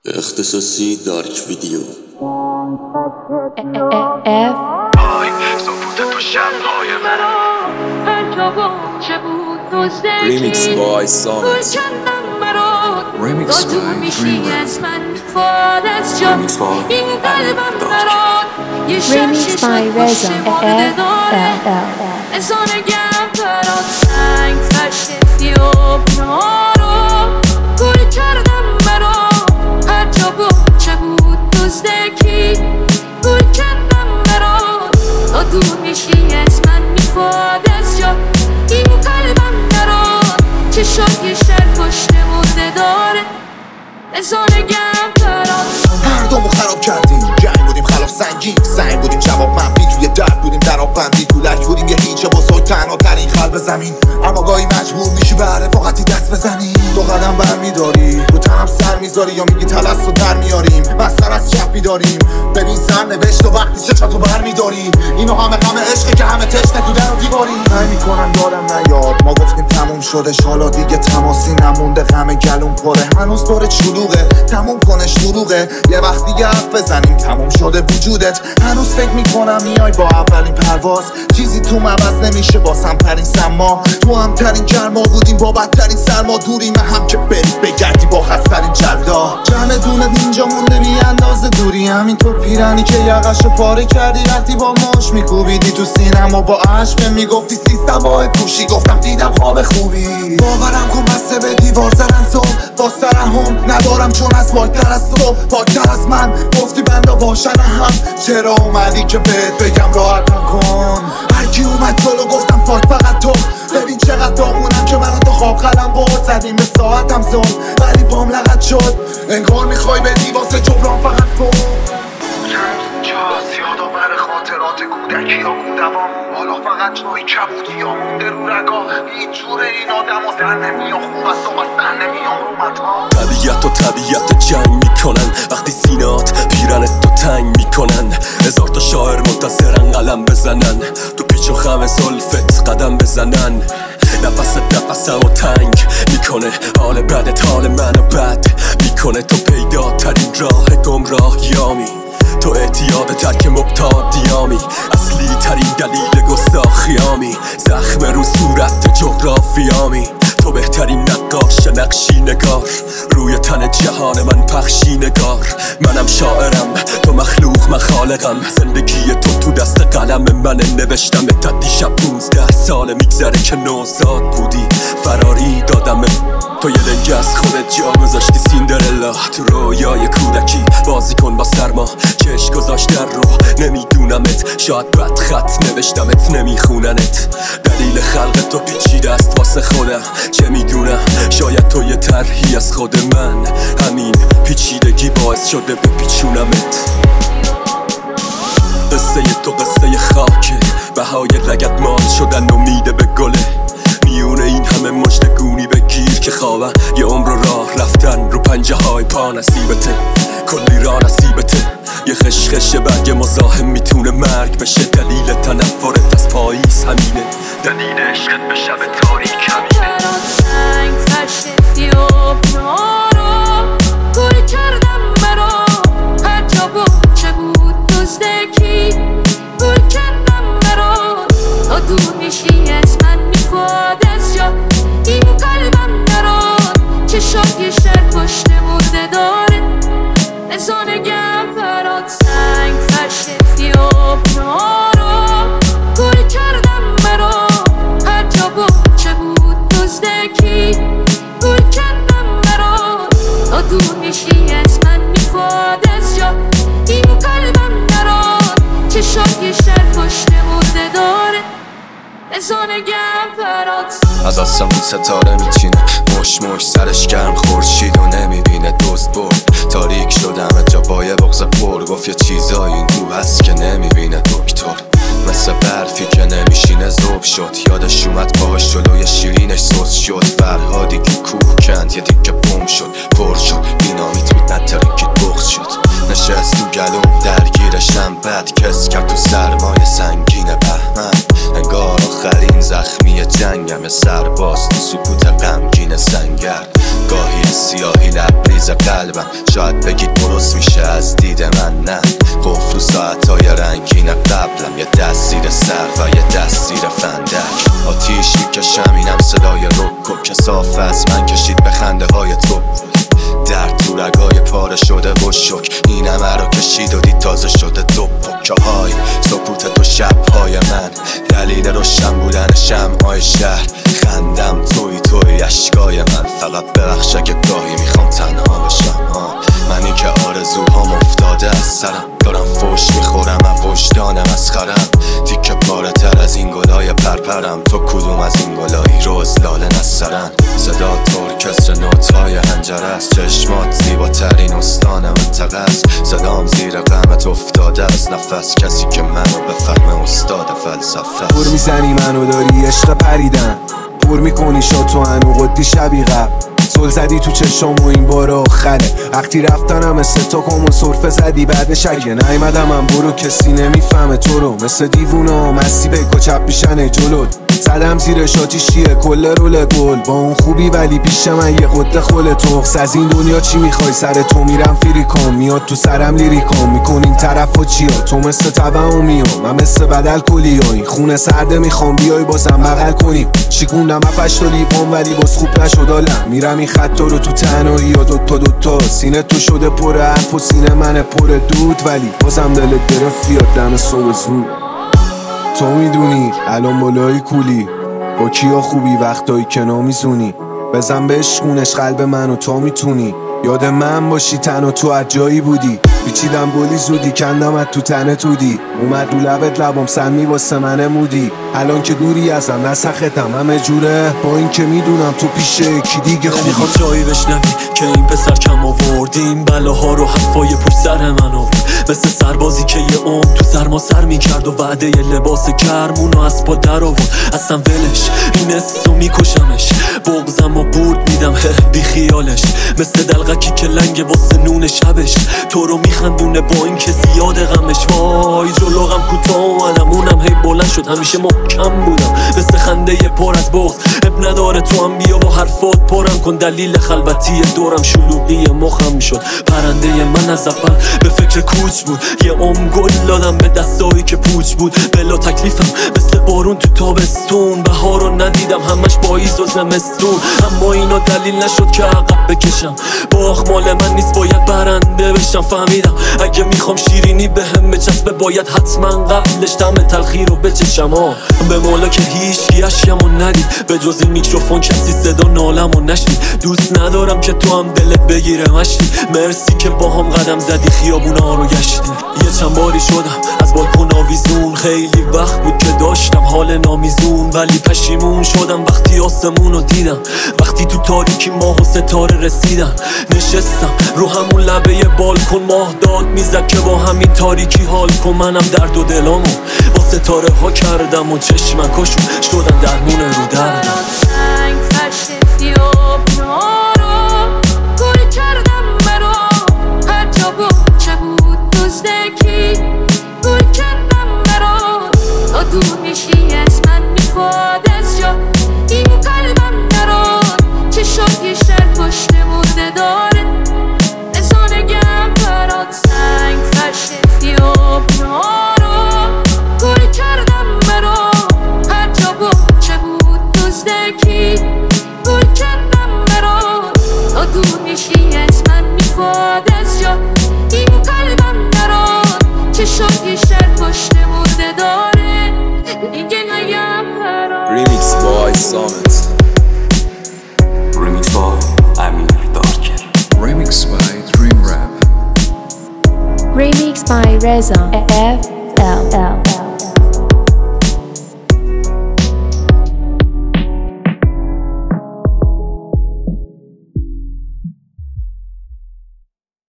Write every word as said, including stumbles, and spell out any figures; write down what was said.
اختصاصی دارک ویدیو. های سکوت تو شب‌های من ریمیکس بای سانت ریمیکس بای ریمیکس بای Remixed by Reza F L L انسانگم برات سنگ فرشتی و نارو گوری کردم مرا هر جا بود چه بود دزدکی گوری کردم مرا تا دور میشی از من میخواد از جا این قلبم نراد چه شاکی شر پشت مرده داره انسانگم برات هر دومو خراب کردیم جنگ بودیم خلاف سنگین سنگ بودیم جواب منفی توی درد بودیم در آب بندی تو لک بودیم یه هیچه بزرگ تنها ترین قلب زمین اما گاهی مجبور میشی به رفاقتی دست بزنی دو قدم برمیداری رو تنم سر میذاری یا میگی تلس رو در میاریم مستر از چپ میداریم ببین سر نوشت و وقتی چشاتو برمیداری اینو همه همه عشقه که همه تشنه تو در و دیواری نمیکنم یادم نیاد ما گفتیم تموم شدش حالا دیگه تماسی نمونده غم گلوم پره هنوز دور چلوغه تموم کنش دروغه یه وقت دیگه حرف بزنیم تموم شده وجودت هنوز فکر میکنم میای با اولین پرواز چیزی تو عوض نمیشه باسم ترین سما تو هم ترین گرما بودیم با بدترین سرما دوری من هم که بری بگردی با خسترین جلدا جمع دونه اینجا مونده بی اندازه دوری همینطور پیرنی که یقشو پاره کردی وقتی با ماش میکوبیدی تو سینما با عشق میگفتی سیستم با پوشی گفتم دیدم خواب خوبی باورم کن بسته به دیوار زدن صبح با سرهم ندارم چون از پاکتر از تو پاکتر از من گفتی بندا باشن هم چرا اومدی که بهت بگم راحتم کن هرکی اومد جلو گفتم پاک فقط تو ببین چقدر دامونم که منو تو خواب قلم برد زدیم به ساعتم زون ولی پام لغت شد انگار میخوای بدی واسه جبران فقط تو جاست یادآور خاطرات کودکی ها بودوام حالا فقط جایی کبودی ها مونده رو رگا هیچ جور این آدم و در نمیام خوب است و بستن نمیام رو مطا طبیعت و طبیعت جنگ میکنن وقتی سینات پیرنت تو تنگ میکنن هزار تا شاعر منتظرن قلم بزنن تو پیچ و خم زلفت قدم بزنن نفست نفسم و تنگ میکنه حال بدت حال منو بد میکنه تو پیدا ترین راه گمراهیامی تو اعتیاد ترک مبتادیامی اصلی ترین دلیل گستاخیامی زخم رو صورت جغرافیامی تو بهترین نقاش نقشی نگار روی تن جهان من پخشی نگار منم شاعرم تو مخلوق من خالقم زندگی تو تو دست قلم من نوشتم تا دیشب پونزده ساله میگذره که نوزاد بودی فراری دادم تو یه لنگ از خودت جا گذاشتی سیندرلا تو رویای کودکی بازی کن با سرما چشم گذاشت در رو نمیدونمت شاید بد خط نوشتمت نمیخوننت دلیل خلق تو پیچیده است واسه خودم چه میدونم شاید تو یه طرحی از خود من همین پیچیدگی باعث شده بپیچونمت قصه تو قصه خاکه بهای لگت مال شدن امیده به گله میونه این همه مشتگونی بگیر که خوابم یه عمر راه رفتن رو پنجه های پا نصیبته کلی راه نصیبته یه خشخش برگ مزاحم میتونه مرگ بشه دلیل تنفرت از پاییز همینه دلیل عشقت به شب تاریک همینه سنگ فرشتی و نارو گوری کردم مرا هر جا بود چه بود دزدکی گوری کردم مرا تا دور میشی از من میخواد از جا این قلبم نراد چه شاکی شر پشت مرده داره انسانگم برات سنگ فرشتی و نارو گوری کردم مرا هر جا بود چه بود دزدکی گوری کردم مرا تا دور میشی از من میخواد از جا این قلبم نراد چه شاکی شر پشت مرده داره انسانگم برات از آسمون ستاره میچینه مش مش سرش گرم خورشید و نمیبینه دوست برد تاریک شدم جا با یه بغض پر گفت یه چیزایی این تو هست که نمیبینه دکتر مثل برفی که نمیشینه ذوب شد یادش اومد پاهاش جلوی شیرینش سوس شد فرهادی که کوه کند یه دیگه بوم شد پر شد بینامیت بود نترکید بغض شد نشست تو گلوم درگیرشم بد کس کرد تو سرمایه سنگین بهمن انگار آخرین زخمی جنگم سرباز تو سکوت غمگین سنگر گاهی سیاهی لبریز قلب قلبم. شاید بگید درست میشه از دید من، نه قفل و ساعتهای رنگین قبلم، یه دست زیر سر و یه دست زیر فندک. آتیش میکشم اینم صدای رک و کثافه از من کشید به خنده های تو. درد تو رگای پاره شده و شک این همه رو کشید و دید تازه شده دو پکه های سکوت تو شبهای من، دلیل روشن بودن شمعهای شهر. خندم توی توی اشکای من، فقط ببخش اگه گاهی میخوام تنها بشم. منی که آرزوهام افتاده از سرم، دارم فوش میخورم از وجدان مسخرم. تیکه پاره تر از این گلای پرپرم، تو کدوم از این گلایی روز لاله نسرن. صدا ترکستر نوت‌های حنجره است، چشمات زیباترین استان منطقه است. صدام زیر غمت افتاده از نفس، کسی که منو بفهمه استاد فلسفه. پر میزنی منو داری عشق پریدن، پر میکنی شاتو هنو قدی شبی قبل. سل زدی تو چشم و این بار آخره، وقتی رفتنم مثل تا کم و صرفه زدی بعدش اگه نیمدم من برو کسی نمیفهمه تو رو. مثل دیوونا مستی بگو چپ میشنه جلوت، زدم زیر شاتیشیه کل رول گل. با اون خوبی ولی پیش من یه قده خل تخص. از این دنیا چی میخوای سر تو میرم فریکام، میاد تو سرم لیریکام میکنین طرف و چیا. تو مثل طبع و میام من مثل بدل کلی ها، این خونه سرده میخوام بیای بازم بغل کنیم. شیکوندم افش تا لیوان ولی باز خوب نشد آلم، میرم این خطا رو تو تنهایی یا دوتا دوتا. سینه تو شده پر حرف و سینه من پر دود، ولی بازم دلت گرفت بیاد دم صبح زود. تو میدونی الان بالای کولی با کیا خوبی وقتایی که نمیزونی. بزن بشکونش قلب منو تو میتونی، یاد من باشی تنها تو از جایی بودی. پیچیدم گلی زودی کندمت تو تنه تودی، اومد رو لبت لبام سمی واسه من مودی. الان که دوری ازم نسختم همه جوره، با این که میدونم تو پیش یکی دیگه خوبی. نمیخوام جایی بشنوی که این پسر کم آوردیم، بلاها رو حرفای پشت سر من آورد. مثل سربازی که یه عمر تو سرما سر میکرد و وعده یه لباس گرمونو از پا در آورد. اصلا ولش این اسو میکشمش، بغزم و برد میدم بی خیالش. مثل دلغکی که لنگ واسه نون شبش، تو رو میخندونه با این که زیاد غمش. وای جلو غم کوتاه اومدم اونم هی بلند شد، همیشه محکم بودم مثل خنده پر از بغض. اب نداره تو هم بیا با حرفات پرم کن، دلیل خلوتی دورم شلوغی مخم شد. پرنده من از اول به فکر کوچ بود، یه عمر گل دادم به دستایی که پوچ بود. بلا تکلیفم مثل بارون تو تابستون، بهارو ندیدم همش پاییز و زمستون. اما اینا دلیل نشد که عقب بکشم، باخ مال من نیست باید برنده بشم. فهمیدم اگه میخوام شیرینی بهم بچسبه باید حتما قبلش طعم تلخی رو بچشم. به مولا که هیچ اشکمو ندید، به جز این میکروفون کسی صدا نالمو نشنید. دوست ندارم که تو هم دلت بگیره مشتی، مرسی که با هم قدم زدی خیابونا رو گشتی. یه چند باری شدم از بالکن آویزون، خیلی وقت بود که داشتم حال نامیزون. ولی پشیمون شدم وقتی آسمون رو دیدم، وقتی تو تاریکی ماه و ستاره رسیدم. نشستم رو همون لبه بالکن، ماه داد میزد که با همین تاریکی حال کن. منم درد و دلامو با ستاره ها کردم و چشمم کشون شدن درمون رو دردم. سنگ فرش خیابونا رو گل کردم مرا، هر جا بود چه بود دزدکی گل کردم مرا. تا دور میشی از من میخواد از جا این قلبم نراد، چه شد بیشتر پشت مرده داره نزانگم برات. سنگ فرش خیابونا رو گل کردم مرا، هر جا بود چه بود دزدکی گل کردم مرا. تا دور میشی از من میخواد از جا این قلبم نراد، چه شد بیشتر پشت مرده داره دیگه نگم برات. Remix by Summit. Remix by Amir Darker. Remix by Dream Rap. Remix by Reza F L L